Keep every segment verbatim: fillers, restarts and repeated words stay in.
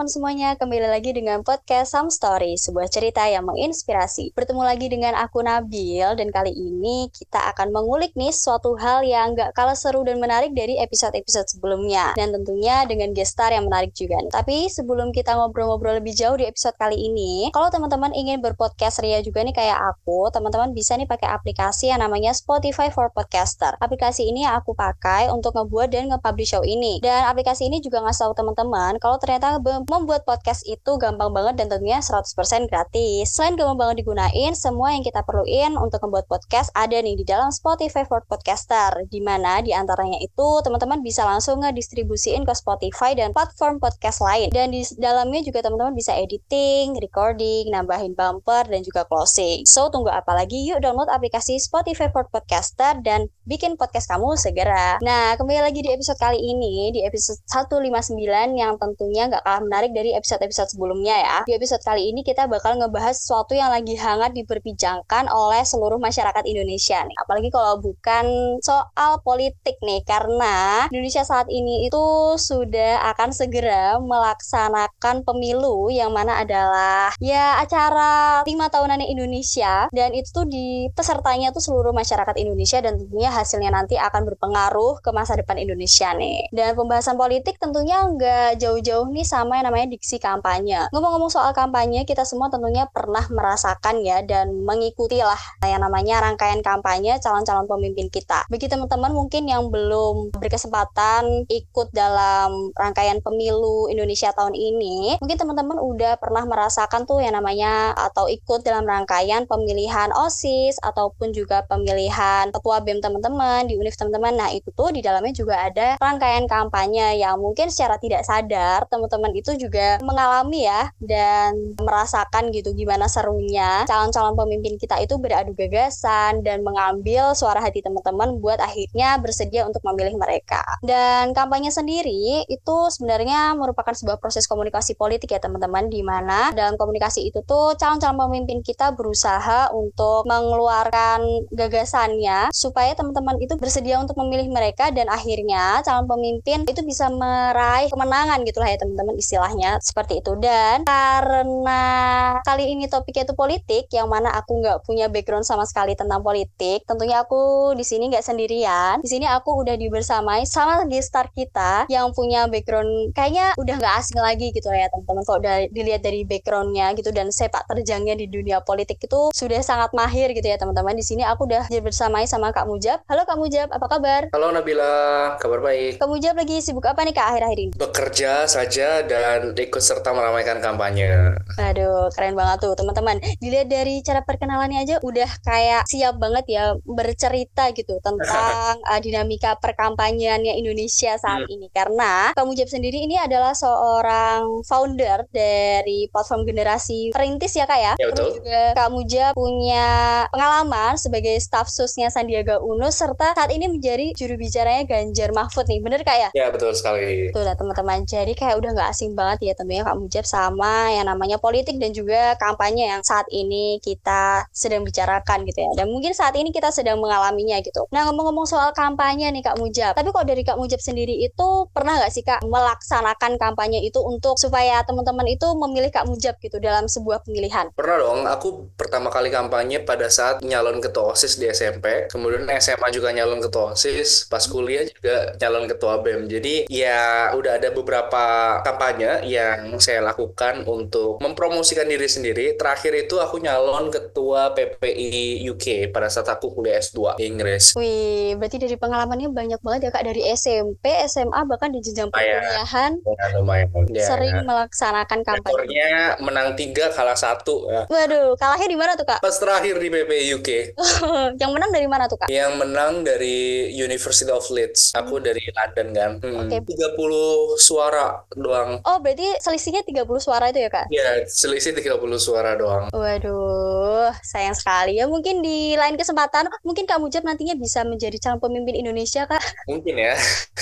teman-teman semuanya, kembali lagi dengan podcast Some Story, sebuah cerita yang menginspirasi. Bertemu lagi dengan aku Nabil, dan kali ini kita akan mengulik nih suatu hal yang gak kalah seru dan menarik dari episode-episode sebelumnya. Dan tentunya dengan guest star yang menarik juga nih. Tapi sebelum kita ngobrol-ngobrol lebih jauh di episode kali ini, kalau teman-teman ingin berpodcast ria juga nih kayak aku, teman-teman bisa nih pakai aplikasi yang namanya Spotify for Podcaster. Aplikasi ini yang aku pakai untuk ngebuat dan nge-publish show ini. Dan aplikasi ini juga ngasih tahu teman-teman kalau ternyata membuat podcast itu gampang banget dan tentunya seratus persen gratis. Selain gampang banget digunain, semua yang kita perluin untuk membuat podcast ada nih di dalam Spotify for Podcaster, di mana di antaranya itu teman-teman bisa langsung ngedistribusiin ke Spotify dan platform podcast lain. Dan di dalamnya juga teman-teman bisa editing, recording, nambahin bumper, dan juga closing. So, tunggu apa lagi? Yuk download aplikasi Spotify for Podcaster dan bikin podcast kamu segera. Nah, kembali lagi di episode kali ini, di episode seratus lima puluh sembilan yang tentunya gak kalah menarik dari episode-episode sebelumnya ya. Di episode kali ini kita bakal ngebahas sesuatu yang lagi hangat diperbincangkan oleh seluruh masyarakat Indonesia nih. Apalagi kalau bukan soal politik nih, karena Indonesia saat ini itu sudah akan segera melaksanakan pemilu yang mana adalah ya acara lima tahunan Indonesia, dan itu tuh di pesertanya tuh seluruh masyarakat Indonesia, dan tentunya hasilnya nanti akan berpengaruh ke masa depan Indonesia nih. Dan pembahasan politik tentunya nggak jauh-jauh nih sama yang namanya diksi kampanye. Ngomong-ngomong soal kampanye, kita semua tentunya pernah merasakan ya dan mengikuti lah yang namanya rangkaian kampanye calon-calon pemimpin kita. Bagi teman-teman mungkin yang belum berkesempatan ikut dalam rangkaian pemilu Indonesia tahun ini, mungkin teman-teman udah pernah merasakan tuh yang namanya atau ikut dalam rangkaian pemilihan OSIS ataupun juga pemilihan ketua B E M teman-teman di univ teman-teman. Nah, itu tuh di dalamnya juga ada rangkaian kampanye yang mungkin secara tidak sadar teman-teman itu juga mengalami ya dan merasakan gitu gimana serunya calon-calon pemimpin kita itu beradu gagasan dan mengambil suara hati teman-teman buat akhirnya bersedia untuk memilih mereka. Dan kampanye sendiri itu sebenarnya merupakan sebuah proses komunikasi politik ya teman-teman, di mana dalam komunikasi itu tuh calon-calon pemimpin kita berusaha untuk mengeluarkan gagasannya supaya teman-teman itu bersedia untuk memilih mereka, dan akhirnya calon pemimpin itu bisa meraih kemenangan gitulah ya teman-teman, istilahnya seperti itu. Dan karena kali ini topiknya itu politik, yang mana aku nggak punya background sama sekali tentang politik, tentunya aku di sini nggak sendirian. Di sini aku udah dibersamai sama guest star kita yang punya background kayaknya udah nggak asing lagi gitu lah ya teman-teman. Kalau udah dilihat dari backgroundnya gitu dan sepak terjangnya di dunia politik itu sudah sangat mahir gitu ya teman-teman. Di sini aku udah dibersamai sama Kak Mujab. Halo Kak Mujab, apa kabar? Halo Nabila, kabar baik. Kak Mujab lagi sibuk apa nih Kak akhir-akhir ini? Bekerja saja dan ikut serta meramaikan kampanye. Aduh, keren banget tuh teman-teman. Dilihat dari cara perkenalannya aja udah kayak siap banget ya bercerita gitu tentang uh, dinamika perkampanyeannya Indonesia saat Hmm. ini. Karena Kak Mujab sendiri ini adalah seorang founder dari platform generasi perintis ya Kak ya. Ya Terus betul. juga Kak Mujab punya pengalaman sebagai staf susnya Sandiaga Uno, serta saat ini menjadi juru bicaranya Ganjar Mahfud nih. Bener Kak ya? Ya betul sekali. Tuh lah teman-teman, jadi kayak udah nggak asing banget ya tentunya Kak Mujab sama yang namanya politik dan juga kampanye yang saat ini kita sedang bicarakan gitu ya. Dan mungkin saat ini kita sedang mengalaminya gitu. Nah, ngomong-ngomong soal kampanye nih Kak Mujab, tapi kok dari Kak Mujab sendiri itu pernah nggak sih Kak melaksanakan kampanye itu untuk supaya teman-teman itu memilih Kak Mujab gitu dalam sebuah pemilihan? Pernah dong, aku pertama kali kampanye pada saat nyalon ketua OSIS di S M P, kemudian S M A juga nyalon ketua OSIS, pas kuliah juga nyalon ketua B E M. Jadi ya udah ada beberapa kampanye yang saya lakukan untuk mempromosikan diri sendiri. Terakhir itu aku nyalon ketua P P I U K pada saat aku kuliah S dua di Inggris. Wih, berarti dari pengalamannya banyak banget ya Kak, dari S M P, S M A, bahkan di jenjang Lumayan, perkuliahan ya, lumayan. Ya, sering ya. melaksanakan kampanye. Rekornya menang tiga kalah satu ya. Waduh, kalahnya di mana tuh Kak? Pas terakhir di P P I U K. Yang menang dari mana tuh Kak? Yang menang dari University of Leeds. Aku Hmm, dari London kan. Hmm, Oke. tiga puluh suara doang. Oh, berarti selisihnya tiga puluh suara itu ya Kak? Ya, selisih tiga puluh suara doang. Waduh, sayang sekali ya. Mungkin di lain kesempatan, mungkin Kak Mujab nantinya bisa menjadi calon pemimpin Indonesia Kak. Mungkin ya.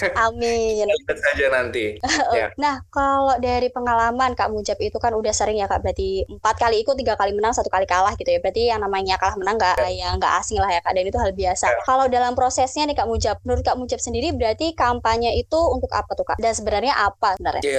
Amin. Kita lihat saja nanti. Ya. Nah, kalau dari pengalaman Kak Mujab itu kan udah sering ya Kak, berarti empat kali ikut, tiga kali menang, satu kali kalah gitu ya. Berarti yang namanya kalah menang nggak ya nggak asing lah ya Kak, dan itu hal biasa. Ya. Kalau dalam prosesnya nih Kak Mujab, menurut Kak Mujab sendiri berarti kampanye itu untuk apa tuh Kak? Dan sebenarnya apa sebenarnya? Ya, pada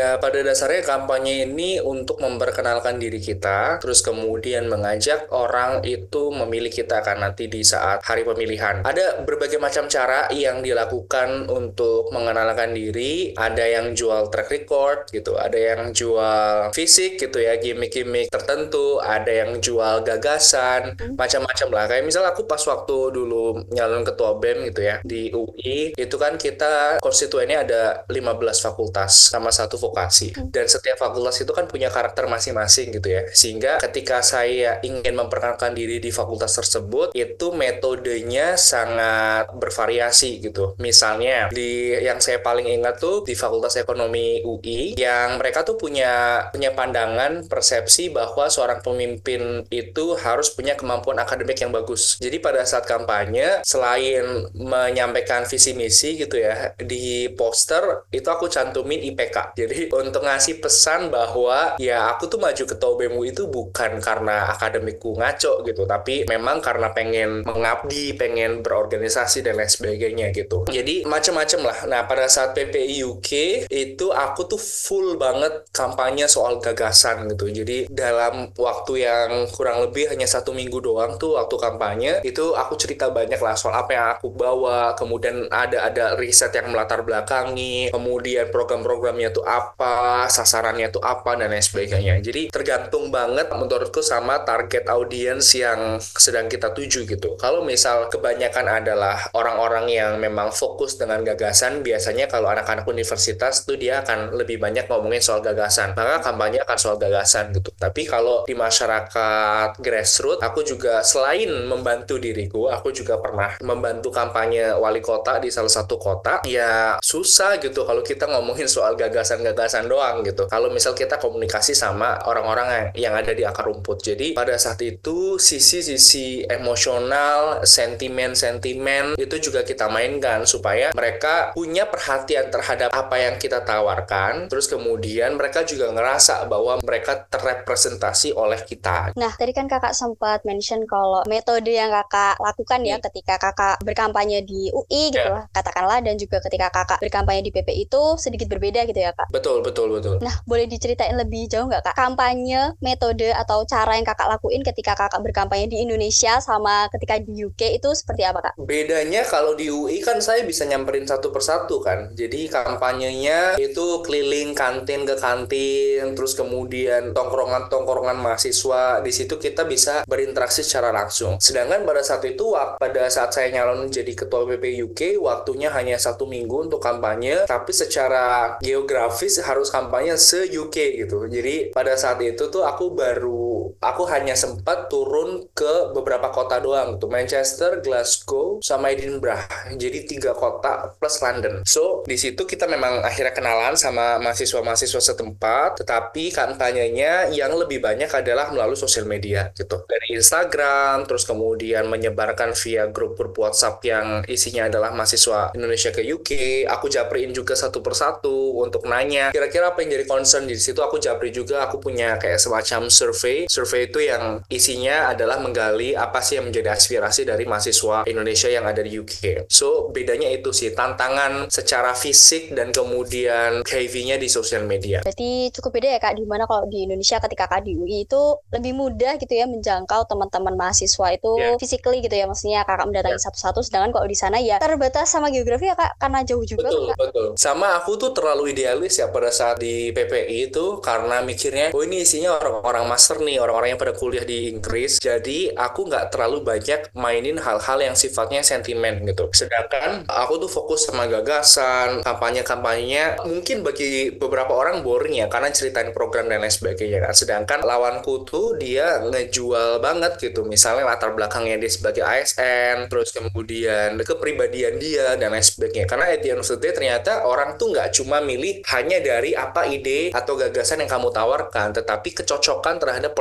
dasarnya kampanye ini untuk memperkenalkan diri kita, terus kemudian mengajak orang itu memilih kita kan nanti di saat hari pemilihan. Ada berbagai macam cara yang dilakukan untuk mengenalkan diri. Ada yang jual track record gitu, ada yang jual fisik gitu ya, gimmick-gimmick tertentu, ada yang jual gagasan, hmm. macam-macam lah. Kayak misal aku pas waktu dulu nyalon ketua B E M gitu ya di U I, itu kan kita konstituennya ada lima belas fakultas sama satu vokasi. Hmm. Dan setiap fakultas itu kan punya karakter masing-masing gitu ya. Sehingga ketika saya ingin memperkenalkan diri di fakultas tersebut, itu metodenya sangat bervariasi gitu. Misalnya di yang saya paling ingat tuh di Fakultas Ekonomi U I, yang mereka tuh punya punya pandangan persepsi bahwa seorang pemimpin itu harus punya kemampuan akademik yang bagus. Jadi pada saat kampanye, selain menyampaikan visi misi gitu ya, di poster itu aku cantumin I P K. Jadi untuk ngasih pesan bahwa ya aku tuh maju ketua B E M U itu bukan karena akademikku ngaco gitu, tapi memang karena pengen mengabdi, pengen berorganisasi dan lain sebagainya gitu. Jadi macam-macam lah. Nah pada saat P P I U K itu aku tuh full banget kampanye soal gagasan gitu. Jadi dalam waktu yang kurang lebih hanya satu minggu doang tuh waktu kampanye, itu aku cerita banyak lah soal apa yang aku bawa, kemudian ada ada riset yang melatar belakangi, kemudian program-programnya tuh apa, sasarannya tuh apa, dan lain sebagainya. Jadi tergantung banget menurutku sama target audiens yang sedang kita tuju gitu. Kalau misal kebanyakan adalah orang-orang yang memang fokus dengan gagasan, biasanya kalau anak-anak universitas tuh dia akan lebih banyak ngomongin soal gagasan, maka kampanye akan soal gagasan gitu. Tapi kalau di masyarakat grassroots, aku juga selain membantu diriku, aku juga pernah membantu kampanye wali kota di salah satu kota. Ya susah gitu kalau kita ngomongin soal gagasan-gagasan doang gitu, kalau misal kita komunikasi sama orang-orang yang, yang ada di akar rumput. Jadi pada saat itu sisi-sisi emosional, sentimen-sentimen itu juga kita mainkan supaya mereka punya perhatian terhadap apa yang kita tawarkan, terus kemudian mereka juga ngerasa bahwa mereka terrepresentasi oleh kita. Nah, tadi kan kakak sempat mention kalau metode yang kakak lakukan ya hmm. ketika kakak berkampanye di U I gitu yeah. lah, katakanlah, dan juga ketika kakak berkampanye di P P I itu sedikit berbeda gitu ya kak? Betul, betul, betul. Nah, boleh diceritain lebih jauh nggak kak, kampanye, metode atau cara yang kakak lakuin ketika kakak berkampanye di Indonesia sama ketika di U K itu seperti apa kak? Bedanya kalau di U I kan saya bisa nyamperin satu persatu kan, jadi kampanyenya itu keliling kantin ke kantin, terus kemudian tongkrongan-tongkrongan mahasiswa, di situ kita bisa berinteraksi secara langsung. Sedangkan pada saat itu, pada saat saya nyalon jadi ketua P P I U K, waktunya hanya satu minggu untuk kampanye, tapi secara geografis harus kampanye se-U K gitu. Jadi pada saat itu tuh aku baru, aku hanya sempat turun ke beberapa kota doang gitu, Manchester, Glasgow, sama Edinburgh. Jadi tiga kota plus London. So di situ kita memang akhirnya kenalan sama mahasiswa-mahasiswa setempat, tetapi kampanyenya yang lebih banyak adalah melalui sosial media gitu, dari Instagram, terus kemudian menyebarkan via grup-grup WhatsApp yang isinya adalah mahasiswa Indonesia ke U K. Aku japriin juga satu persatu untuk nanya kira-kira apa yang jadi concern. Di situ aku japri juga, aku punya kayak semacam survei. Survei itu yang isinya adalah menggali apa sih yang menjadi aspirasi dari mahasiswa Indonesia yang ada di U K. So bedanya itu sih, tantangan secara fisik dan kemudian behavior-nya di sosial media. Berarti cukup beda ya kak, dimana kalau di Indonesia ketika kak di U I itu lebih mudah gitu ya menjangkau teman-teman mahasiswa itu yeah. physically gitu ya, maksudnya kakak mendatangi yeah. satu-satu, sedangkan kalau di sana ya terbatas sama geografi ya kak, karena jauh juga. Betul, kak. betul. Sama aku tuh terlalu idealis ya pada saat di P P I itu, karena mikirnya, oh ini isinya orang-orang master nih, orang-orang yang pada kuliah di Inggris, jadi aku nggak terlalu banyak mainin hal-hal yang sifatnya sentimen gitu. Sedangkan aku tuh fokus sama gagasan, kampanye-kampanyenya mungkin bagi beberapa orang boring ya, karena ceritain program dan lain sebagainya kan. Sedangkan lawanku tuh dia ngejual banget gitu, misalnya latar belakangnya dia sebagai A S N, terus kemudian kepribadian dia dan lain sebagainya. Karena at the end of the day ternyata orang tuh nggak cuma milih hanya dari apa ide atau gagasan yang kamu tawarkan, tetapi kecocokan terhadap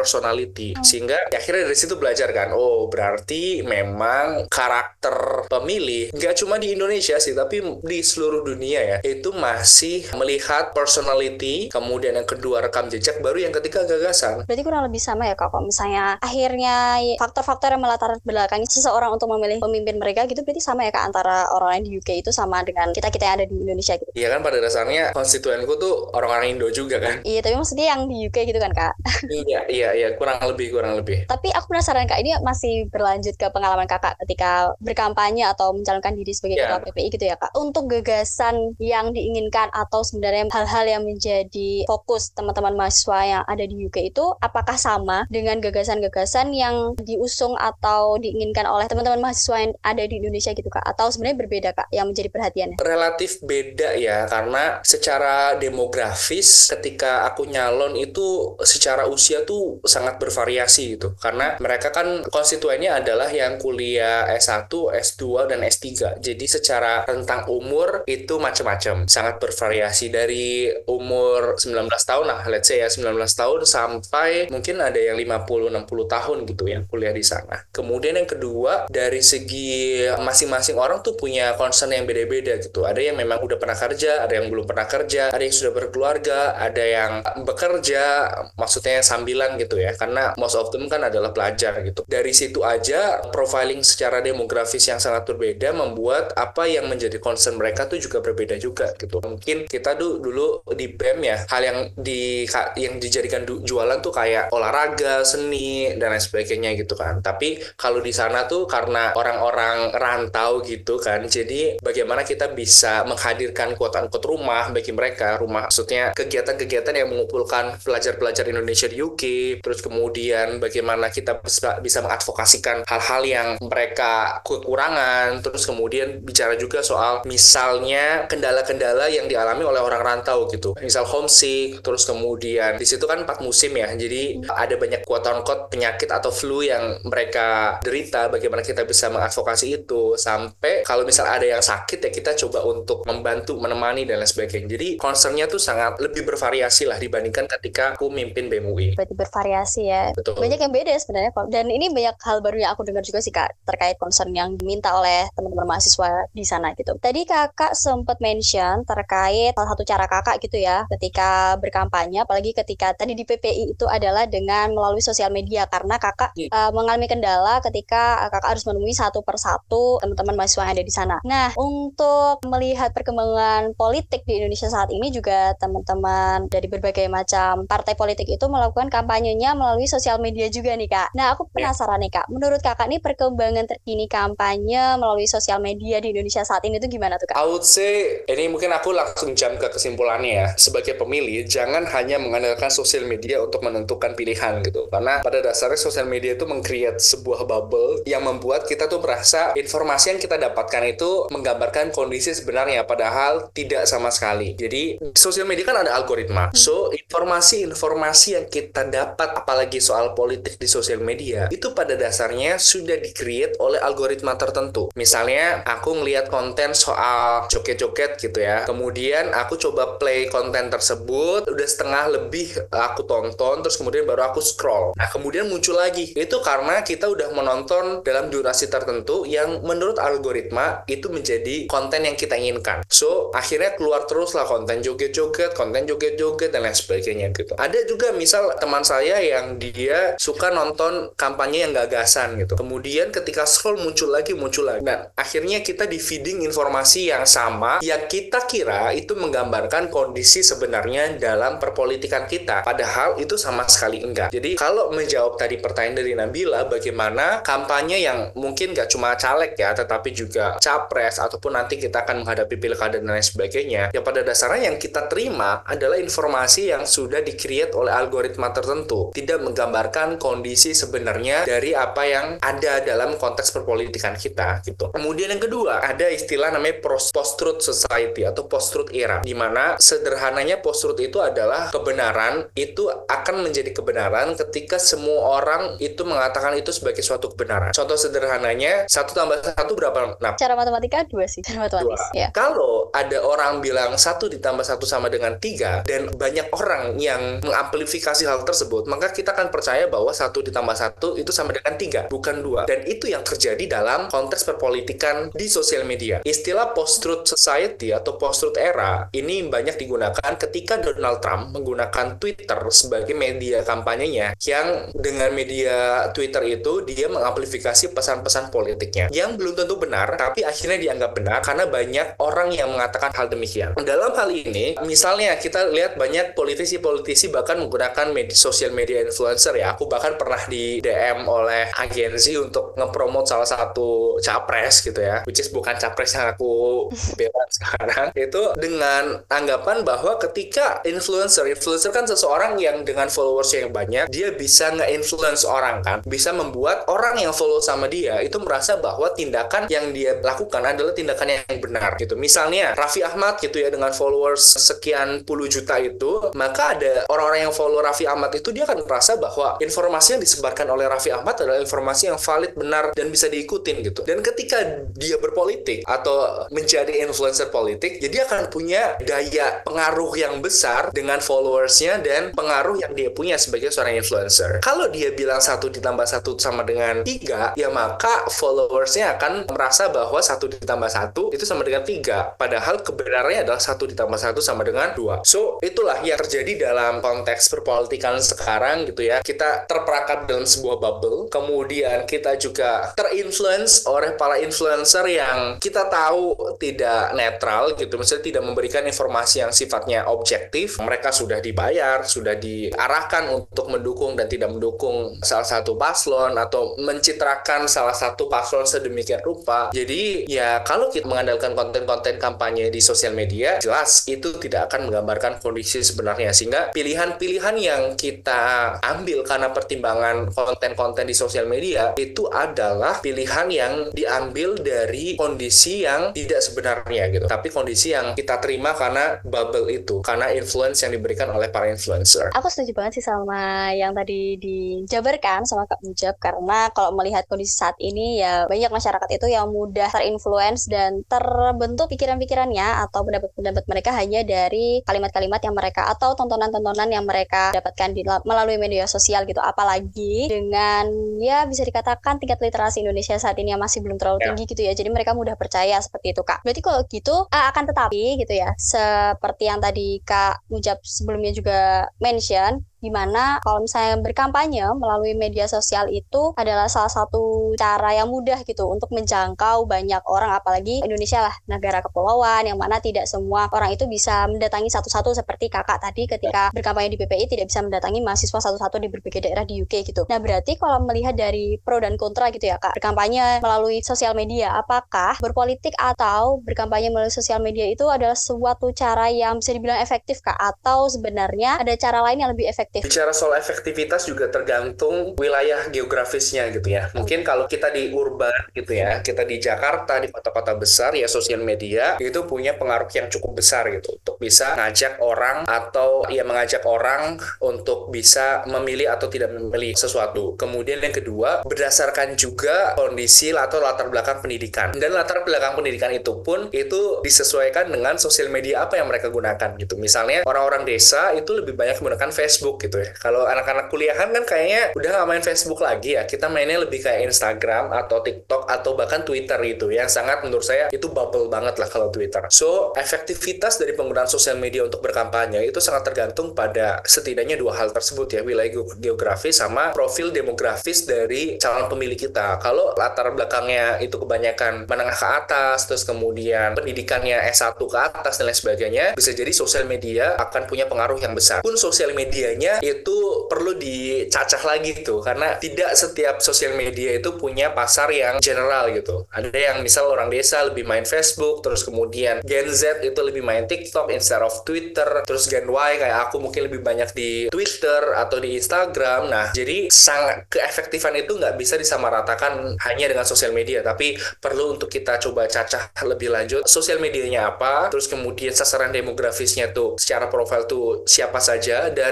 personality. Sehingga ya, akhirnya dari situ belajar kan, oh berarti memang karakter pemilih nggak cuma di Indonesia sih, tapi di seluruh dunia ya, itu masih melihat personality, kemudian yang kedua rekam jejak, baru yang ketiga gagasan. Berarti kurang lebih sama ya Kak, kalau misalnya akhirnya faktor-faktor yang melatar belakangi seseorang untuk memilih pemimpin mereka gitu, berarti sama ya Kak antara orang-orang di U K itu sama dengan kita-kita yang ada di Indonesia gitu. Iya kan, pada dasarnya konstituenku tuh orang-orang Indo juga kan. Iya, tapi maksudnya yang di U K gitu kan Kak. Iya, iya, iya, kurang lebih, kurang lebih. Tapi aku penasaran Kak, ini masih berlanjut ke pengalaman Kakak ketika berkampanye atau mencalonkan diri sebagai Yeah. ketua P P I gitu ya Kak. Untuk gagasan yang diinginkan atau sebenarnya hal-hal yang menjadi fokus teman-teman mahasiswa yang ada di U K itu, apakah sama dengan gagasan-gagasan yang diusung atau diinginkan oleh teman-teman mahasiswa yang ada di Indonesia gitu Kak? Atau sebenarnya berbeda Kak yang menjadi perhatiannya? Relatif beda ya, karena secara demografis ketika aku nyalon itu secara usia tuh sangat bervariasi gitu. Karena mereka kan konstituennya adalah yang kuliah S satu, S dua, dan S tiga. Jadi secara rentang umur itu macam-macam, sangat bervariasi dari umur sembilan belas tahun lah, let's say ya sembilan belas tahun sampai mungkin ada yang lima puluh enam puluh tahun gitu yang kuliah di sana. Kemudian yang kedua, dari segi masing-masing orang tuh punya concern yang beda-beda gitu. Ada yang memang udah pernah kerja, ada yang belum pernah kerja, ada yang sudah berkeluarga, ada yang bekerja, maksudnya sambilan gitu ya, karena most of them kan adalah pelajar gitu. Dari situ aja profiling secara demografis yang sangat berbeda membuat apa yang menjadi concern mereka tuh juga berbeda juga gitu. Mungkin kita dulu dulu di B E M ya, hal yang di yang dijadikan jualan tuh kayak olahraga, seni, dan lain sebagainya gitu kan. Tapi kalau di sana tuh karena orang-orang rantau gitu kan, jadi bagaimana kita bisa menghadirkan quote-unquote rumah bagi mereka, rumah maksudnya kegiatan-kegiatan yang mengumpulkan pelajar-pelajar Indonesia di U K, terus kemudian bagaimana kita bisa, bisa mengadvokasikan hal-hal yang mereka kekurangan, terus kemudian bicara juga soal misalnya kendala-kendala yang dialami oleh orang rantau gitu, misal homesick, terus kemudian di situ kan empat musim ya, jadi ada banyak quote-unquote penyakit atau flu yang mereka derita, bagaimana kita bisa mengadvokasi itu, sampai kalau misal ada yang sakit ya kita coba untuk membantu, menemani, dan lain sebagainya. Jadi concernnya tuh sangat lebih bervariasi lah dibandingkan ketika aku mimpin B E M U I. Berarti bervariasi ya. Betul. Banyak yang beda sebenarnya kok. Dan ini banyak hal baru yang aku dengar juga sih Kak, terkait concern yang diminta oleh teman-teman mahasiswa di sana gitu. Tadi Kakak sempat mention terkait salah satu cara Kakak gitu ya ketika berkampanye, apalagi ketika tadi di P P I itu adalah dengan melalui sosial media, karena Kakak hmm. uh, mengalami kendala ketika uh, Kakak harus menemui satu persatu teman-teman mahasiswa yang ada di sana. Nah, untuk melihat perkembangan politik di Indonesia saat ini juga teman-teman dari berbagai macam partai politik itu melakukan kampanyenya melalui sosial media juga nih Kak. Nah, aku penasaran nih Kak, menurut Kakak nih perkembangan terkini kampanye melalui sosial media di Indonesia saat ini tuh gimana tuh Kak? I would say, ini mungkin aku langsung jump ke kesimpulannya ya. Sebagai pemilih, jangan hanya mengandalkan sosial media untuk menentukan pilihan gitu. Karena pada dasarnya sosial media itu meng-create sebuah bubble yang membuat kita tuh merasa informasi yang kita dapatkan itu menggambarkan kondisi sebenarnya, padahal tidak sama sekali. Jadi, sosial media kan ada algoritma. So, informasi-informasi yang kita dapat, apalagi soal politik di sosial media, itu pada dasarnya sudah di-create oleh algoritma tertentu. Misalnya, aku ngelihat konten soal joget-joget gitu ya. Kemudian, aku coba play konten tersebut, udah setengah lebih aku tonton, terus kemudian baru aku scroll. Nah, kemudian muncul lagi. Itu karena kita udah menonton dalam durasi tertentu yang menurut algoritma itu menjadi konten yang kita inginkan. So, akhirnya keluar terus lah konten joget-joget, konten joget-joget, dan lain sebagainya gitu. Ada juga misal teman saya yang dia suka nonton kampanye yang gagasan gitu. Kemudian ketika scroll muncul lagi, muncul lagi. Dan akhirnya kita di feeding informasi yang sama yang kita kira itu menggambarkan kondisi sebenarnya dalam perpolitikan kita. Padahal itu sama sekali enggak. Jadi kalau menjawab tadi pertanyaan dari Nabila, bagaimana kampanye yang mungkin gak cuma caleg ya, tetapi juga capres, ataupun nanti kita akan menghadapi pilkada dan lain sebagainya, ya pada dasarnya yang kita terima adalah informasi yang sudah di-create oleh algoritma tertentu, tidak menggambarkan kondisi sebenarnya dari apa yang ada dalam konteks perpolitikan kita gitu. Kemudian yang kedua, ada istilah namanya post-truth society atau post-truth era, di mana sederhananya post-truth itu adalah kebenaran itu akan menjadi kebenaran ketika semua orang itu mengatakan itu sebagai suatu kebenaran. Contoh sederhananya, satu tambah satu berapa? Nah, cara matematika dua sih, cara matematis. Ya. Kalau ada orang bilang satu ditambah satu sama dengan tiga, dan banyak orang yang mengamplifikasi hal tersebut, maka maka kita akan percaya bahwa satu ditambah satu itu sama dengan tiga, bukan dua. Dan itu yang terjadi dalam konteks perpolitikan di sosial media. Istilah post-truth society atau post-truth era ini banyak digunakan ketika Donald Trump menggunakan Twitter sebagai media kampanyenya, yang dengan media Twitter itu dia mengamplifikasi pesan-pesan politiknya yang belum tentu benar, tapi akhirnya dianggap benar karena banyak orang yang mengatakan hal demikian. Dalam hal ini, misalnya kita lihat banyak politisi-politisi bahkan menggunakan media, sosial media influencer ya. Aku bahkan pernah di D M oleh agensi untuk ngepromot salah satu capres gitu ya, which is bukan capres yang aku bela sekarang, itu dengan anggapan bahwa ketika influencer, influencer kan seseorang yang dengan followers yang banyak, dia bisa nge-influence orang kan, bisa membuat orang yang follow sama dia itu merasa bahwa tindakan yang dia lakukan adalah tindakan yang benar gitu. Misalnya Raffi Ahmad gitu ya, dengan followers sekian puluh juta itu, maka ada orang-orang yang follow Raffi Ahmad itu dia akan merasa bahwa informasi yang disebarkan oleh Raffi Ahmad adalah informasi yang valid, benar, dan bisa diikutin gitu. Dan ketika dia berpolitik atau menjadi influencer politik, jadi dia akan punya daya pengaruh yang besar dengan followersnya dan pengaruh yang dia punya sebagai seorang influencer. Kalau dia bilang satu ditambah satu sama dengan tiga, ya maka followersnya akan merasa bahwa satu ditambah satu itu sama dengan tiga. Padahal kebenarannya adalah satu ditambah satu sama dengan dua. So, itulah yang terjadi dalam konteks perpolitikan sekarang gitu ya. Kita terperangkap dalam sebuah bubble, kemudian kita juga terinfluence oleh para influencer yang kita tahu tidak netral gitu, misalnya tidak memberikan informasi yang sifatnya objektif. Mereka sudah dibayar, sudah diarahkan untuk mendukung dan tidak mendukung salah satu paslon atau mencitrakan salah satu paslon sedemikian rupa. Jadi ya kalau kita mengandalkan konten-konten kampanye di sosial media, jelas itu tidak akan menggambarkan kondisi sebenarnya, sehingga pilihan-pilihan yang kita ambil karena pertimbangan konten-konten di sosial media itu adalah pilihan yang diambil dari kondisi yang tidak sebenarnya gitu, tapi kondisi yang kita terima karena bubble itu, karena influence yang diberikan oleh para influencer. Aku setuju banget sih sama yang tadi dijabarkan sama Kak Mujab, karena kalau melihat kondisi saat ini ya banyak masyarakat itu yang mudah terinfluence dan terbentuk pikiran-pikirannya atau pendapat-pendapat mereka hanya dari kalimat-kalimat yang mereka atau tontonan-tontonan yang mereka dapatkan di, melalui media sosial gitu. Apalagi dengan ya bisa dikatakan tingkat literasi Indonesia saat ini yang masih belum terlalu tinggi gitu ya, jadi mereka mudah percaya seperti itu Kak. Berarti kalau gitu akan tetapi gitu ya, seperti yang tadi Kak Mujab sebelumnya juga mention, dimana kalau misalnya berkampanye melalui media sosial itu adalah salah satu cara yang mudah gitu untuk menjangkau banyak orang, apalagi Indonesia lah negara kepulauan yang mana tidak semua orang itu bisa mendatangi satu-satu seperti kakak tadi ketika berkampanye di B P I tidak bisa mendatangi mahasiswa satu-satu di berbagai daerah di U K gitu. Nah berarti kalau melihat dari pro dan kontra gitu ya Kak, berkampanye melalui sosial media, apakah berpolitik atau berkampanye melalui sosial media itu adalah suatu cara yang bisa dibilang efektif Kak, atau sebenarnya ada cara lain yang lebih efektif? Bicara soal efektivitas juga tergantung wilayah geografisnya gitu ya. Mungkin kalau kita di urban gitu ya, kita di Jakarta, di kota-kota besar ya, sosial media itu punya pengaruh yang cukup besar gitu untuk bisa ngajak orang atau ya mengajak orang untuk bisa memilih atau tidak memilih sesuatu. Kemudian yang kedua, berdasarkan juga kondisi atau latar belakang pendidikan. Dan latar belakang pendidikan itu pun itu disesuaikan dengan sosial media apa yang mereka gunakan gitu. Misalnya orang-orang desa itu lebih banyak menggunakan Facebook gitu ya. Kalau anak-anak kuliahan kan kayaknya udah nggak main Facebook lagi ya. Kita mainnya lebih kayak Instagram atau TikTok atau bahkan Twitter gitu, yang sangat menurut saya itu bubble banget lah kalau Twitter. So, efektivitas dari penggunaan sosial media untuk berkampanye itu sangat tergantung pada setidaknya dua hal tersebut ya, wilayah geografis sama profil demografis dari calon pemilih kita. Kalau latar belakangnya itu kebanyakan menengah ke atas, terus kemudian pendidikannya S satu ke atas dan lain sebagainya, bisa jadi sosial media akan punya pengaruh yang besar. Pun sosial medianya itu perlu dicacah lagi tuh, karena tidak setiap sosial media itu punya pasar yang general gitu. Ada yang misal orang desa lebih main Facebook, terus kemudian Gen Z itu lebih main TikTok instead of Twitter, terus Gen Y kayak aku mungkin lebih banyak di Twitter atau di Instagram. Nah, jadi sangat keefektifan itu nggak bisa disamaratakan hanya dengan sosial media, tapi perlu untuk kita coba cacah lebih lanjut sosial medianya apa, terus kemudian sasaran demografisnya tuh secara profil tuh siapa saja, dan apa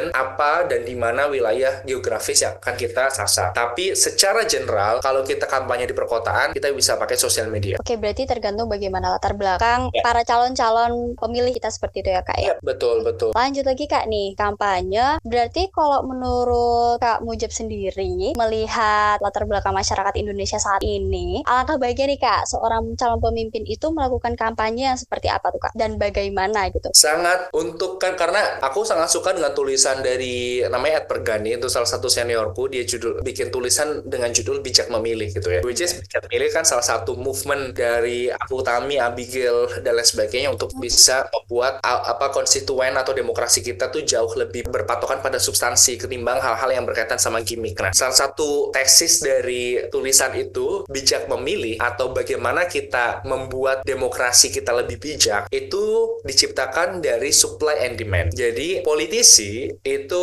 apa dan di mana wilayah geografis yang akan kita sasar. Tapi secara general, kalau kita kampanye di perkotaan, kita bisa pakai sosial media. Oke, berarti tergantung bagaimana latar belakang Ya. para calon-calon pemilih kita seperti itu ya Kak ya. Ya, betul, betul. Lanjut lagi Kak nih, kampanye. Berarti kalau menurut Kak Mujab sendiri, melihat latar belakang masyarakat Indonesia saat ini, alangkah baiknya nih Kak, seorang calon pemimpin itu melakukan kampanye yang seperti apa tuh Kak? Dan bagaimana gitu? Sangat untuk kan karena aku sangat suka dengan tulisan dari namanya Ed Pergani, itu salah satu seniorku, dia judul bikin tulisan dengan judul Bijak Memilih gitu ya. Which is Bijak Memilih kan salah satu movement dari Abu Tami, Abigail dan lain sebagainya untuk bisa membuat apa konstituen atau demokrasi kita tuh jauh lebih berpatokan pada substansi ketimbang hal-hal yang berkaitan sama gimmick. Nah, salah satu tesis dari tulisan itu Bijak Memilih atau bagaimana kita membuat demokrasi kita lebih bijak itu diciptakan dari supply and demand. Jadi politisi itu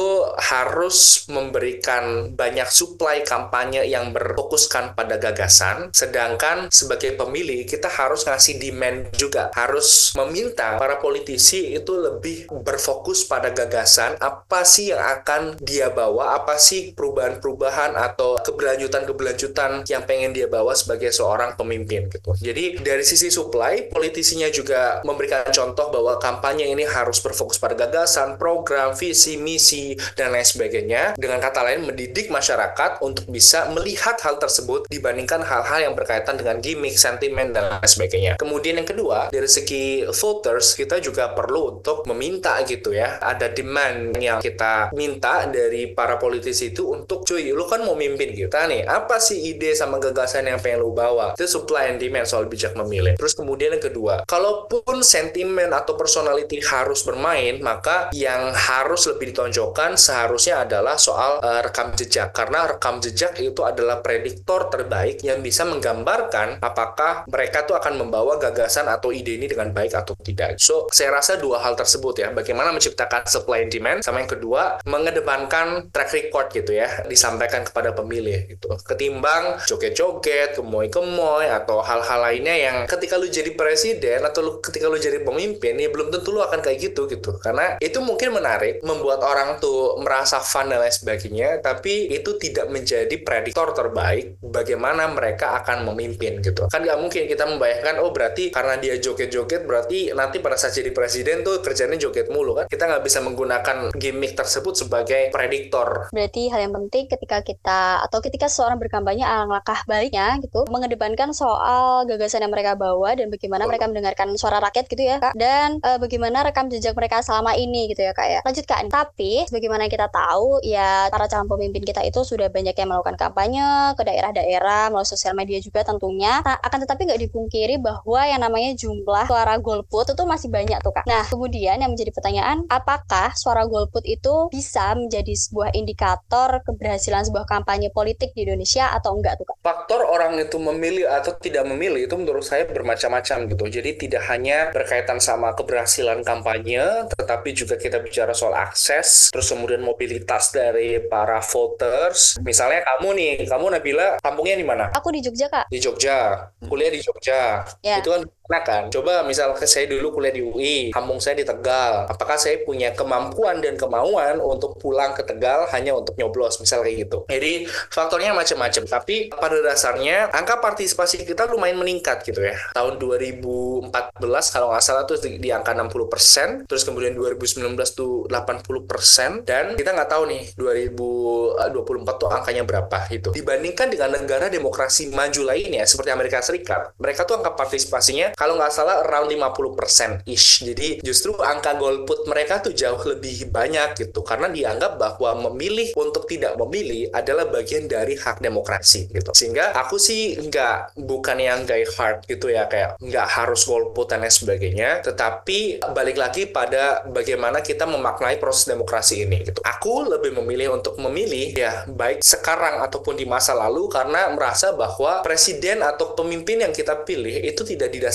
harus memberikan banyak supply kampanye yang berfokuskan pada gagasan, sedangkan sebagai pemilih kita harus ngasih demand juga, harus meminta para politisi itu lebih berfokus pada gagasan, apa sih yang akan dia bawa, apa sih perubahan-perubahan atau keberlanjutan-keberlanjutan yang pengen dia bawa sebagai seorang pemimpin gitu. Jadi dari sisi supply, politisinya juga memberikan contoh bahwa kampanye ini harus berfokus pada gagasan, program, visi, misi, dan lain sebagainya. Dengan kata lain, mendidik masyarakat untuk bisa melihat hal tersebut dibandingkan hal-hal yang berkaitan dengan gimmick, sentimen, dan lain sebagainya. Kemudian yang kedua, dari segi voters, kita juga perlu untuk meminta gitu ya. Ada demand yang kita minta dari para politisi itu untuk, cuy, lu kan mau mimpin kita nih, apa sih ide sama gagasan yang pengen lu bawa? Itu supply and demand soal bijak memilih. Terus kemudian yang kedua, kalaupun sentimen atau personality harus bermain, maka yang harus lebih ditonjolkan seharusnya adalah soal uh, rekam jejak. Karena rekam jejak itu adalah prediktor terbaik yang bisa menggambarkan apakah mereka tuh akan membawa gagasan atau ide ini dengan baik atau tidak. So, saya rasa dua hal tersebut ya, bagaimana menciptakan supply and demand, sama yang kedua, mengedepankan track record gitu ya, disampaikan kepada pemilih gitu. Ketimbang joget-joget, gemoy-gemoy, atau hal-hal lainnya yang ketika lu jadi presiden atau lu, ketika lu jadi pemimpin, ya belum tentu lu akan kayak gitu gitu. Karena itu mungkin menarik, membuat orang tuh merasa fun dan lain sebagainya, tapi itu tidak menjadi prediktor terbaik bagaimana mereka akan memimpin gitu. Kan nggak mungkin kita membayangkan, oh berarti karena dia joget-joget, berarti nanti pada saat jadi presiden tuh kerjanya joget mulu kan. Kita nggak bisa menggunakan gimmick tersebut sebagai prediktor. Berarti hal yang penting ketika kita, atau ketika seseorang berkampanye, alangkah baiknya gitu, mengedepankan soal gagasan yang mereka bawa dan bagaimana oh. mereka mendengarkan suara rakyat gitu ya Kak, dan e, bagaimana rekam jejak mereka selama ini gitu ya Kak ya. Lanjut Kak, tapi sebagaimana kita tahu ya, para calon pemimpin kita itu sudah banyak yang melakukan kampanye ke daerah-daerah melalui sosial media juga tentunya. Nah, akan tetapi nggak dipungkiri bahwa yang namanya jumlah suara golput itu masih banyak tuh Kak. Nah, kemudian yang menjadi pertanyaan, apakah suara golput itu bisa menjadi sebuah indikator keberhasilan sebuah kampanye politik di Indonesia atau enggak tuh Kak? Faktor orang itu memilih atau tidak memilih itu menurut saya bermacam-macam gitu. Jadi tidak hanya berkaitan sama keberhasilan kampanye, tetapi juga kita bicara soal akses, terus kemudian mobilitas dari para voters. Misalnya kamu nih, kamu Nabila, kampungnya di mana? Aku di Jogja Kak. Di Jogja, kuliah di Jogja. Yeah. Itu kan enak kan? Coba misal saya dulu kuliah di U I, kampung saya di Tegal. Apakah saya punya kemampuan dan kemauan untuk pulang ke Tegal hanya untuk nyoblos, misal kayak gitu. Jadi faktornya macam-macam, tapi pada dasarnya angka partisipasi kita lumayan meningkat gitu ya. Tahun dua ribu empat belas kalau nggak salah tuh di, di angka enam puluh persen, terus kemudian dua ribu sembilan belas tuh delapan puluh persen, dan kita nggak tahu nih dua ribu dua puluh empat tuh angkanya berapa gitu. Dibandingkan dengan negara demokrasi maju lainnya seperti Amerika Serikat, mereka tuh angka partisipasinya kalau nggak salah around lima puluh persen ish. Jadi justru angka golput mereka tuh jauh lebih banyak gitu, karena dianggap bahwa memilih untuk tidak memilih adalah bagian dari hak demokrasi gitu. Sehingga aku sih nggak, bukan yang die hard gitu ya, kayak nggak harus golput dan lain sebagainya, tetapi balik lagi pada bagaimana kita memaknai proses demokrasi ini gitu. Aku lebih memilih untuk memilih ya baik sekarang ataupun di masa lalu, karena merasa bahwa presiden atau pemimpin yang kita pilih itu tidak didasarkan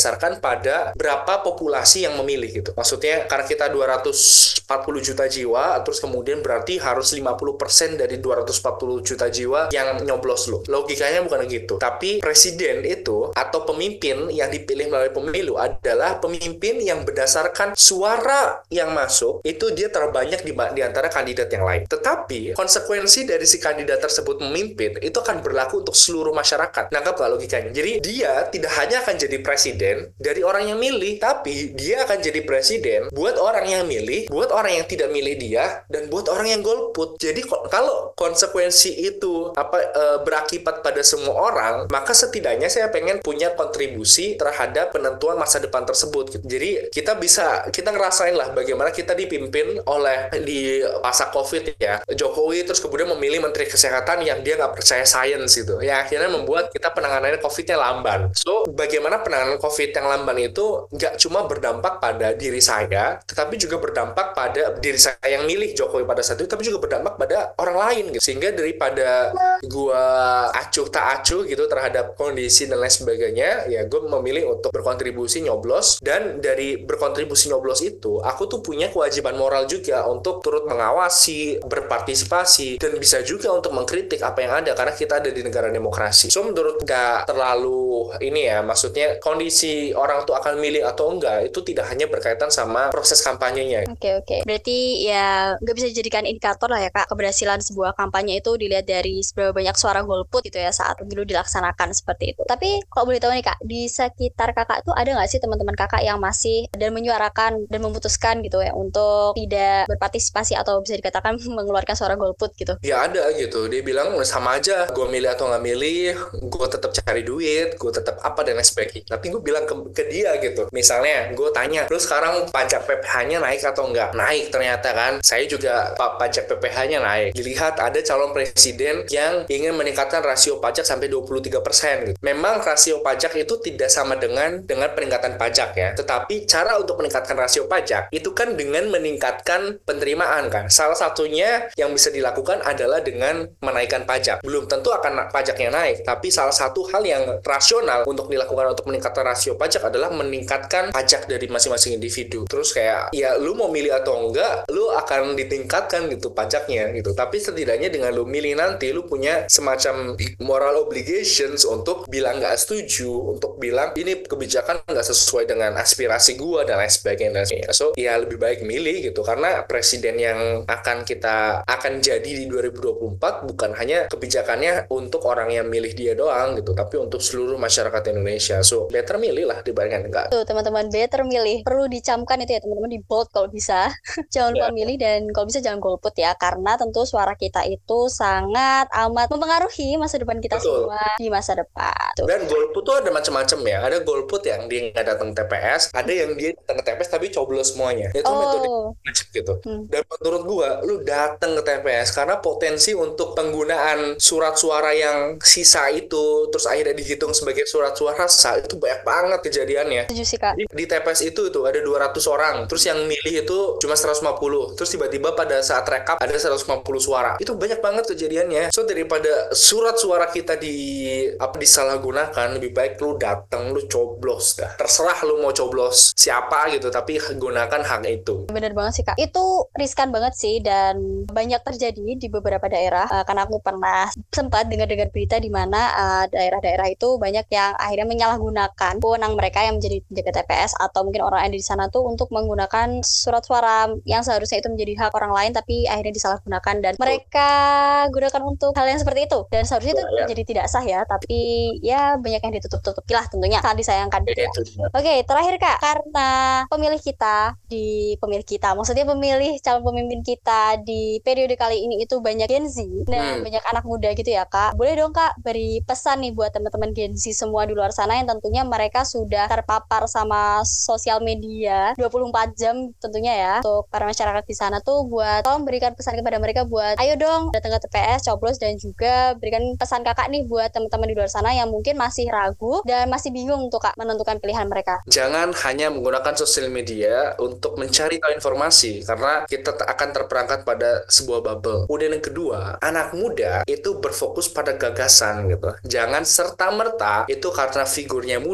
berdasarkan pada berapa populasi yang memilih gitu. Maksudnya karena kita dua ratus empat puluh juta jiwa, terus kemudian berarti harus lima puluh persen dari dua ratus empat puluh juta jiwa yang nyoblos lo. Logikanya bukan gitu. Tapi presiden itu atau pemimpin yang dipilih melalui pemilu adalah pemimpin yang berdasarkan suara yang masuk, itu dia terbanyak di, di antara kandidat yang lain. Tetapi konsekuensi dari si kandidat tersebut memimpin itu akan berlaku untuk seluruh masyarakat. Nangkap gak logikanya? Jadi dia tidak hanya akan jadi presiden dari orang yang milih, tapi dia akan jadi presiden buat orang yang milih, buat orang yang tidak milih dia, dan buat orang yang golput. Jadi kalau konsekuensi itu apa e, berakibat pada semua orang, maka setidaknya saya pengen punya kontribusi terhadap penentuan masa depan tersebut gitu. Jadi kita bisa kita ngerasain lah bagaimana kita dipimpin oleh di masa COVID ya Jokowi, terus kemudian memilih menteri kesehatan yang dia nggak percaya sains gitu ya, akhirnya membuat kita penanganan COVID-nya lamban. So bagaimana penanganan COVID yang lamban itu nggak cuma berdampak pada diri saya, tetapi juga berdampak pada diri saya yang milih Jokowi pada saat itu, tapi juga berdampak pada orang lain gitu. Sehingga daripada gua acuh tak acuh gitu terhadap kondisi dan lain sebagainya, ya gue memilih untuk berkontribusi nyoblos. Dan dari berkontribusi nyoblos itu aku tuh punya kewajiban moral juga untuk turut mengawasi, berpartisipasi, dan bisa juga untuk mengkritik apa yang ada karena kita ada di negara demokrasi. So menurut gak terlalu ini ya, maksudnya kondisi orang tuh akan milih atau enggak itu tidak hanya berkaitan sama proses kampanyenya. Oke okay, oke. Okay. Berarti ya nggak bisa dijadikan indikator lah ya Kak, keberhasilan sebuah kampanye itu dilihat dari seberapa banyak suara golput gitu ya saat pemilu dilaksanakan seperti itu. Tapi kalau boleh tahu nih Kak, di sekitar Kakak tuh ada nggak sih teman-teman Kakak yang masih dan menyuarakan dan memutuskan gitu ya untuk tidak berpartisipasi atau bisa dikatakan mengeluarkan suara golput gitu? Ya ada gitu, dia bilang sama aja gue milih atau nggak milih, gue tetap cari duit, gue tetap apa dan lain sebagainya. Tapi gue bilang ke, ke dia gitu, misalnya gue tanya, lu sekarang pajak P P H-nya naik atau enggak? Naik ternyata kan, saya juga pajak P P H-nya naik. Dilihat ada calon presiden yang ingin meningkatkan rasio pajak sampai dua puluh tiga persen gitu. Memang rasio pajak itu tidak sama dengan dengan peningkatan pajak ya, tetapi cara untuk meningkatkan rasio pajak itu kan dengan meningkatkan penerimaan kan. Salah satunya yang bisa dilakukan adalah dengan menaikkan pajak. Belum tentu akan pajaknya naik, tapi salah satu hal yang rasional untuk dilakukan untuk meningkatkan rasio pajak adalah meningkatkan pajak dari masing-masing individu. Terus kayak ya lu mau milih atau enggak, lu akan ditingkatkan gitu pajaknya gitu. Tapi setidaknya dengan lu milih nanti lu punya semacam moral obligations untuk bilang nggak setuju, untuk bilang ini kebijakan nggak sesuai dengan aspirasi gua dan lain sebagainya. Dan sebagainya. So ya lebih baik milih gitu, karena presiden yang akan kita akan jadi di dua ribu dua puluh empat bukan hanya kebijakannya untuk orang yang milih dia doang gitu, tapi untuk seluruh masyarakat Indonesia. So better milih lah dibandingkan enggak. Tuh teman-teman, better milih, perlu dicamkan itu ya teman-teman, di bold kalau bisa. Jangan lupa yeah. milih, dan kalau bisa jangan golput ya, karena tentu suara kita itu sangat amat mempengaruhi masa depan kita Betul. semua di masa depan. Tuh. Dan golput tuh ada macam-macam ya. Ada golput yang dia nggak datang T P S, ada yang dia datang ke T P S tapi coblos semuanya. Itu oh. metode gitu. Hmm. Dan menurut gua, lu datang ke T P S karena potensi untuk penggunaan surat suara yang sisa itu terus akhirnya dihitung sebagai surat suara sah itu banyak banget kejadiannya. Setuju sih Kak. Di, di T P S itu tuh ada dua ratus orang, terus yang milih itu cuma seratus lima puluh, terus tiba-tiba pada saat rekap ada seratus lima puluh suara. Itu banyak banget kejadiannya. So daripada surat suara kita di apa disalahgunakan, lebih baik lu datang lu coblos dah. Terserah lu mau coblos siapa gitu, tapi gunakan hak itu. Bener banget sih Kak. Itu riskan banget sih dan banyak terjadi di beberapa daerah. Uh, karena aku pernah sempat dengar-dengar berita di mana uh, daerah-daerah itu banyak yang akhirnya menyalahgunakan wewenang mereka yang menjadi penjaga T P S atau mungkin orang yang ada di sana tuh untuk menggunakan surat suara yang seharusnya itu menjadi hak orang lain tapi akhirnya disalahgunakan dan mereka gunakan untuk hal yang seperti itu, dan seharusnya itu ya, jadi tidak sah ya, tapi ya banyak yang ditutup-tutupi lah tentunya, sangat disayangkan gitu ya. Oke, okay, terakhir Kak, karena pemilih kita di pemilih kita maksudnya pemilih calon pemimpin kita di periode kali ini itu banyak Gen Z dan hmm. banyak anak muda gitu ya Kak, boleh dong Kak beri pesan nih buat teman-teman Gen Z semua di luar sana yang tentunya mereka sudah terpapar sama sosial media dua puluh empat jam tentunya ya, untuk para masyarakat di sana tuh buat tolong berikan pesan kepada mereka buat ayo dong datang ke T P S, coblos, dan juga berikan pesan Kakak nih buat teman-teman di luar sana yang mungkin masih ragu dan masih bingung untuk Kak menentukan pilihan mereka. Jangan hanya menggunakan sosial media untuk mencari tahu informasi, karena kita akan terperangkap pada sebuah bubble. Kemudian yang kedua, anak muda itu berfokus pada gagasan gitu. Jangan serta-merta itu karena figurnya muda,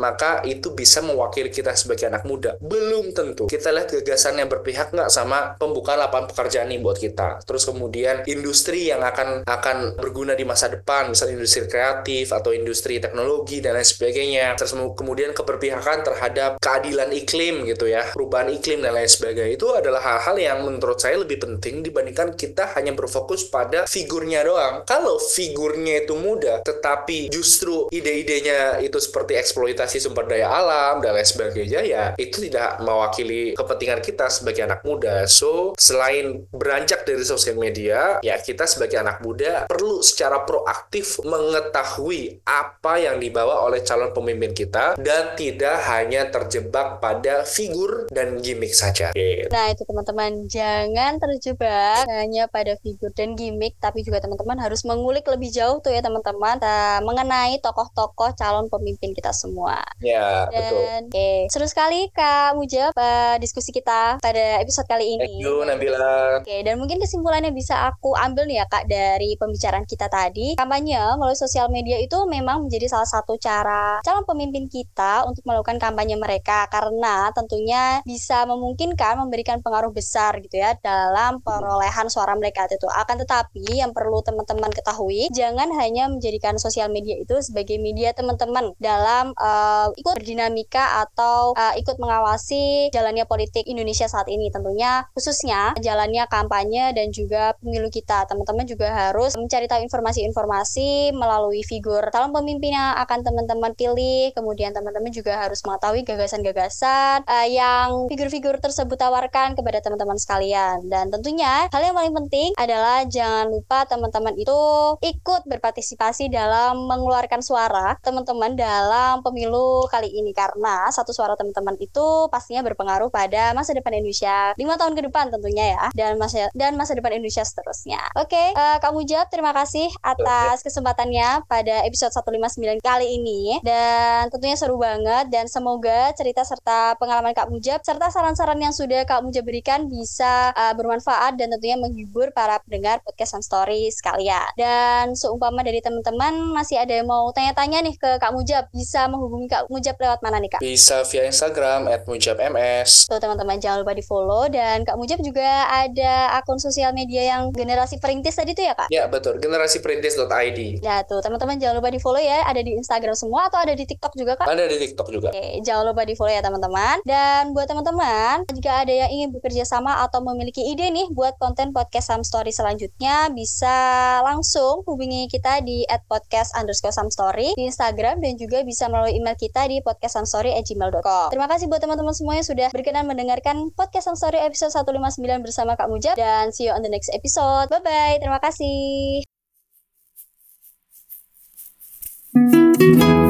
maka itu bisa mewakili kita sebagai anak muda. Belum tentu. Kita lihat gagasan yang berpihak nggak sama pembukaan lapangan pekerjaan nih buat kita. Terus kemudian industri yang akan akan berguna di masa depan, misalnya industri kreatif atau industri teknologi dan lain sebagainya. Terus kemudian keberpihakan terhadap keadilan iklim gitu ya, perubahan iklim dan lain sebagainya. Itu adalah hal-hal yang menurut saya lebih penting dibandingkan kita hanya berfokus pada figurnya doang. Kalau figurnya itu muda, tetapi justru ide-idenya itu seperti eksploitasi sumber daya alam dan lain sebagainya, ya itu tidak mewakili kepentingan kita sebagai anak muda. So, selain beranjak dari sosial media, ya kita sebagai anak muda perlu secara proaktif mengetahui apa yang dibawa oleh calon pemimpin kita dan tidak hanya terjebak pada figur dan gimmick saja. Gitu. Nah, itu teman-teman, jangan terjebak hanya pada figur dan gimmick, tapi juga teman-teman harus mengulik lebih jauh tuh ya teman-teman, mengenai tokoh-tokoh calon pemimpin kita semua. Ya, dan, betul. Oke, seru sekali Kak Mujab uh, diskusi kita pada episode kali ini. Thank you, Nabila. Oke, dan mungkin kesimpulannya bisa aku ambil nih ya Kak dari pembicaraan kita tadi. Kampanye melalui sosial media itu memang menjadi salah satu cara calon pemimpin kita untuk melakukan kampanye mereka, karena tentunya bisa memungkinkan memberikan pengaruh besar gitu ya dalam perolehan suara mereka itu. Akan tetapi yang perlu teman-teman ketahui, jangan hanya menjadikan sosial media itu sebagai media teman-teman dalam uh, ikut berdinamika atau uh, ikut mengawasi jalannya politik Indonesia saat ini, tentunya khususnya jalannya kampanye dan juga pemilu kita. Teman-teman juga harus mencari tahu informasi-informasi melalui figur calon pemimpin yang akan teman-teman pilih. Kemudian teman-teman juga harus mengetahui gagasan-gagasan uh, yang figur-figur tersebut tawarkan kepada teman-teman sekalian. Dan tentunya hal yang paling penting adalah jangan lupa teman-teman itu ikut berpartisipasi dalam mengeluarkan suara teman-teman dalam pemilu kali ini, karena satu suara teman-teman itu pastinya berpengaruh pada masa depan Indonesia lima tahun ke depan tentunya ya, dan masa dan masa depan Indonesia seterusnya. Oke, okay, uh, Kak Mujab, terima kasih atas kesempatannya pada episode seratus lima puluh sembilan kali ini, dan tentunya seru banget, dan semoga cerita serta pengalaman Kak Mujab serta saran-saran yang sudah Kak Mujab berikan bisa uh, bermanfaat dan tentunya menghibur para pendengar podcast Some Story sekalian. Dan seumpama dari teman-teman masih ada yang mau tanya-tanya nih ke Kak Mujab, bisa menghubungi Kak Mujab lewat mana nih Kak? Bisa via Instagram at mujabms. Tuh teman-teman, jangan lupa di follow. Dan Kak Mujab juga ada akun sosial media yang generasi perintis tadi tuh ya Kak? Ya betul, generasi perintis dot i d. Ya tuh teman-teman jangan lupa di follow ya, ada di Instagram semua atau ada di TikTok juga Kak? Ada di TikTok juga. Oke, jangan lupa di follow ya teman-teman. Dan buat teman-teman, jika ada yang ingin bekerja sama atau memiliki ide nih buat konten podcast Some Story selanjutnya, bisa langsung hubungi kita di at podcast underscore Some Story di Instagram, dan juga bisa melalui email kita di podcast some story at gmail dot com. Terima kasih buat teman-teman semua yang sudah berkenan mendengarkan podcast Some Story episode seratus lima puluh sembilan bersama Kak Mujab, dan see you on the next episode. Bye-bye, terima kasih.